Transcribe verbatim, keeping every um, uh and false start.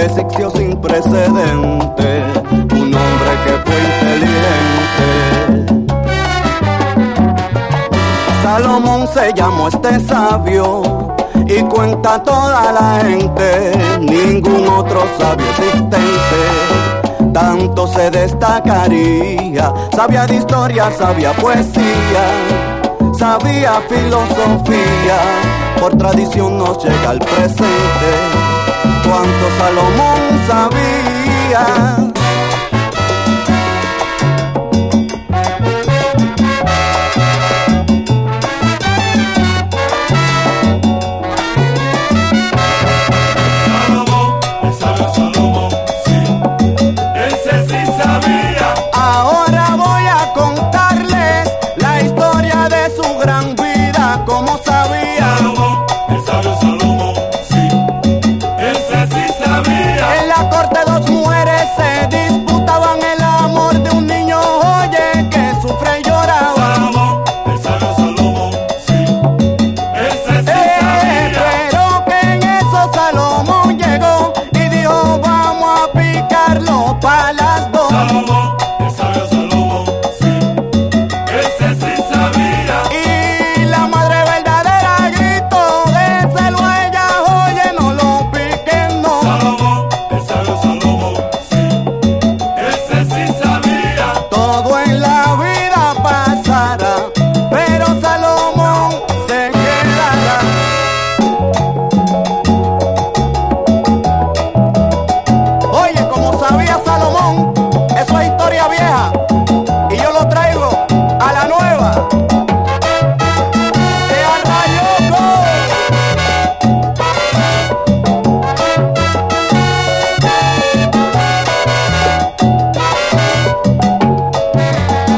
egipcio sin precedente, un hombre que fue inteligente. Salomón se llamó este sabio y cuenta toda la gente, ningún otro sabio existente tanto se destacaría. Sabía de historia, sabía poesía, sabía filosofía, por tradición nos llega al presente cuanto Salomón sabía.